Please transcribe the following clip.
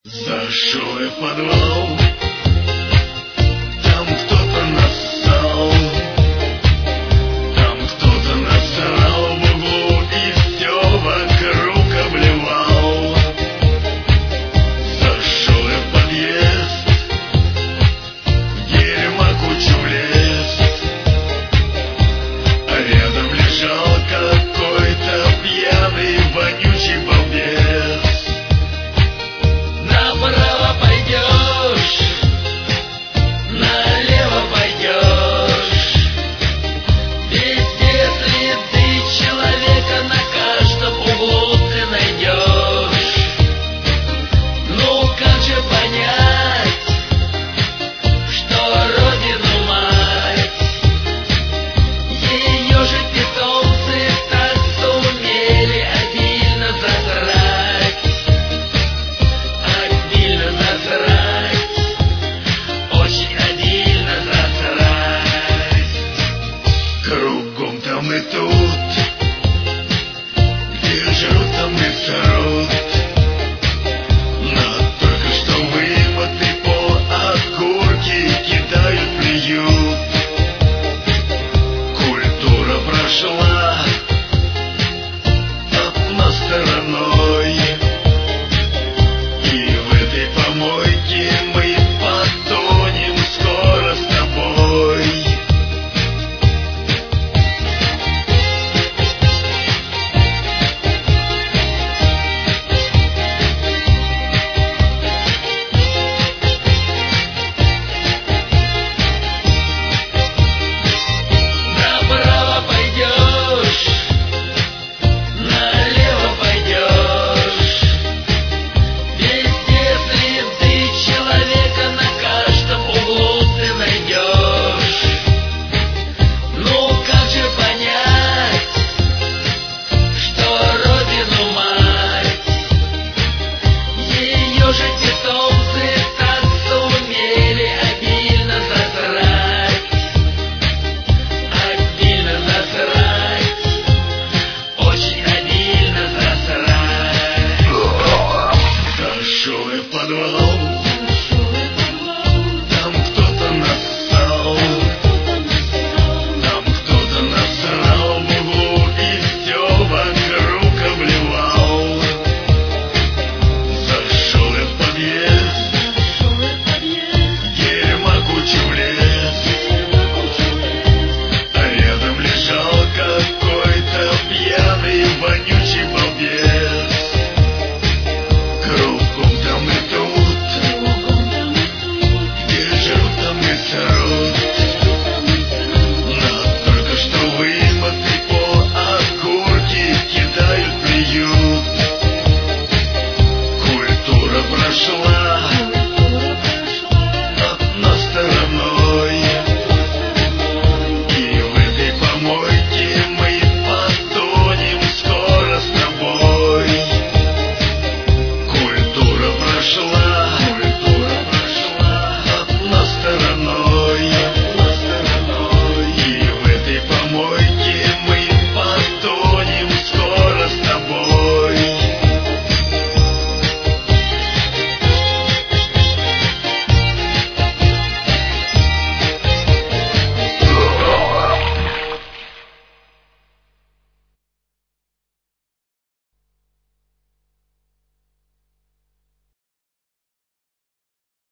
Зашел я в подвал, там кто-то нассал, там кто-то насрал в углу и все вокруг обливал. Зашел я в подъезд, в дерьма кучу влез, а рядом лежал какой-то пьяный вонючий балбес. Направо пойдешь, налево пойдешь, везде следы человека, на каждом углу ты найдешь. Ну как же понять, что родину мать, ее же питомцы так сумели обильно засрать. Очень обильно засрать. Кругом там и тут, где жрут, там и срут. На только что вымытый пол окурки кидают, плюют. Культура прошла от нас стороной, и в этой помойке мы потонем скоро с тобой. Направо пойдешь, налево пойдешь, везде следы человека, на каждом углу ты найдешь. Ну как же понять, что родину мать, ее же питомцы так сумели обильно засрать. Обильно засрать, очень обильно засрать. Зашел я в подвал, там кто-то нассал, там кто-то насрал в углу и все вокруг обливал. Зашел я в подъезд, дерьма кучу влез, а рядом лежал какой-то пьяный вонючий балбес. Кругом там и тут, где жрут, там и срут. На только что вымытый пол окурки кидают, плюют. Культура прошла от нас стороной, и в этой помойке мы потонем скоро с тобой. Культура прошла